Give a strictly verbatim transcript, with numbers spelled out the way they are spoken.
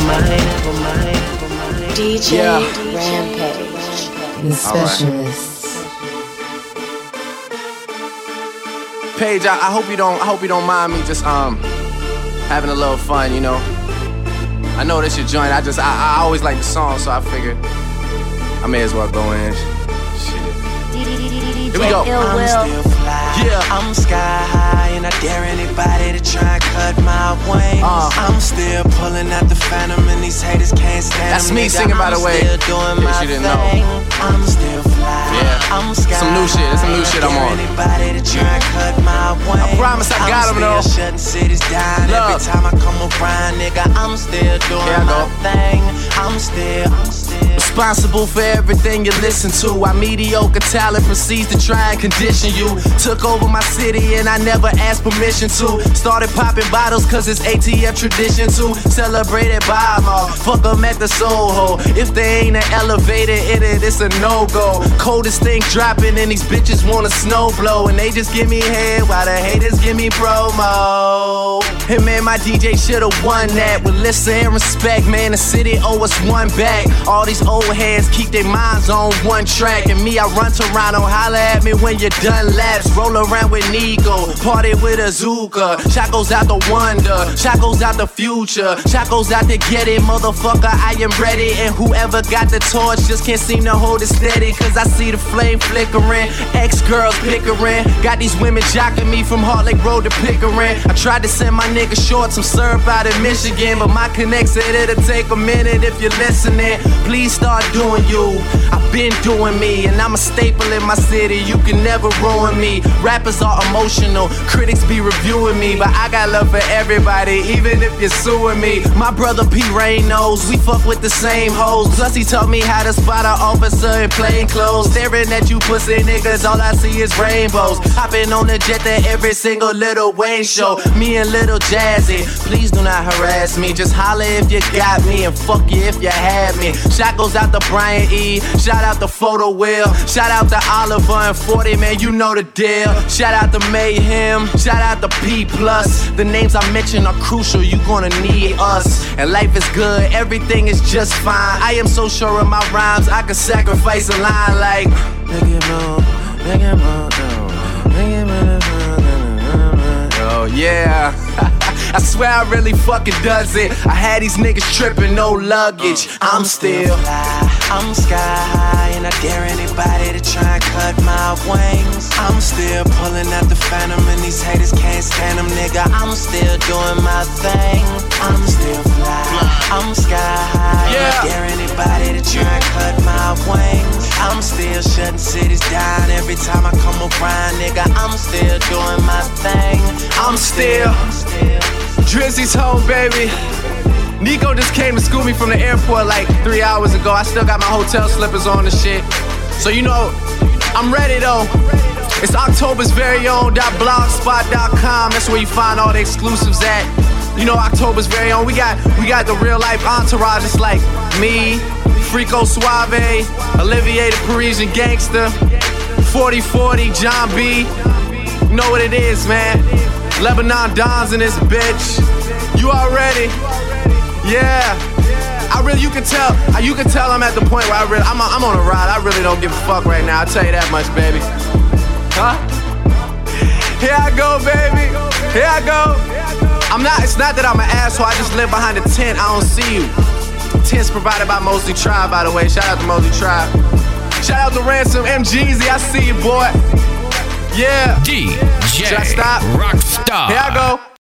D J Yeah. Rampage, the specialist. Paige, I, I hope you don't. I hope you don't mind me just um having a little fun. You know, I know this your joint. I just I, I always like the song, so I figured I may as well go in. Shit. Here we go. I'm still fly. Yeah. I'm sky high, and I dare anybody to try and cut my wings. Uh. I'm still pulling out the phantom, and these haters can't stand That's them, me nigga. singing, by the I'm way, still doing in case my you didn't know. thing. I'm still fly. Yeah. I'm sky Some new shit. That's some new shit I'm on. I dare anybody to try and cut my wings. I promise I got 'em, I'm though. still shutting cities down. Love. Every time I come around, nigga, I'm still doing Here I my go. thing. I'm still, I'm still Responsible for everything you listen to. Our mediocre talent proceeds to try and condition you. Took over my city and I never asked permission to. Started popping bottles cause it's A T F tradition to. Celebrated by them all. Fuck them at the Soho. If they ain't an elevator in it, it's a no-go. Coldest thing dropping and these bitches wanna snow blow. And they just give me head while the haters give me promo. And man, my D J should've won that. With listen and respect, man, the city owe us one back. All these old heads keep their minds on one track. And me, I run Toronto, holla at me when you're done laps. Roll around with Nico, party with Azuka. Shot goes out the wonder, shot goes out the future. Shot goes out to get it, motherfucker, I am ready. And whoever got the torch just can't seem to hold it steady. Cause I see the flame flickering, ex-girls pickering. Got these women jocking me from Heart Lake Road to Pickering. I tried to send my nigga short some syrup out of Michigan, but my connect said it'll take a minute if you're listening. Please start doing you. I've been doing me, and I'm a staple in my city. You can never ruin me. Rappers are emotional, critics be reviewing me, but I got love for everybody, even if you're suing me. My brother P. Rain knows we fuck with the same hoes. Plus he taught me how to spot an officer in plain clothes. Staring at you pussy niggas, all I see is rainbows. Hopping on the jet to every single Lil Wayne show. Me and Lil Jazzy, please do not harass me. Just holler if you got me, and fuck you if you had me. Shot goes out to Brian E. Shout out to Photo Will. Shout out to Oliver and forty, man, you know the deal. Shout out to Mayhem. Shout out to P Plus. The names I mention are crucial, you gonna need us. And life is good, everything is just fine. I am so sure of my rhymes, I could sacrifice a line like make it move, make it move, make it move. Oh yeah. I swear I really fucking does it. I had these niggas tripping, no luggage. I'm still fly, I'm sky high, and I dare anybody to try and cut my wings. I'm still pulling out the phantom, and these haters can't stand them, nigga. I'm still doing my thing. I'm still fly, I'm sky high, Yeah. and I dare anybody to try and cut my wings. I'm still shutting cities down every time I come around, nigga. I'm still doing my thing. I'm still Drizzy's home, baby. Nico just came to school me from the airport like three hours ago. I still got my hotel slippers on and shit. So you know, I'm ready though. It's October's very own .blogspot dot com. That's where you find all the exclusives at. You know, October's very own. We got we got the real life entourage. It's like me, Frico Suave, Olivier the Parisian Gangster, forty forty, John B. You know what it is, man. Lebanon Dons in this bitch. You already, yeah. I really, you can tell, you can tell I'm at the point where I really, I'm, I'm on a ride. I really don't give a fuck right now. I'll tell you that much, baby. Huh? Here I go, baby. Here I go. I'm not. It's not that I'm an asshole. I just live behind the tent. I don't see you. Tent's provided by Mosley Tribe, by the way. Shout out to Mosley Tribe. Shout out to Ransom M Jeezy. I see you, boy. Yeah. D J Should I stop? Rockstar. Here I go.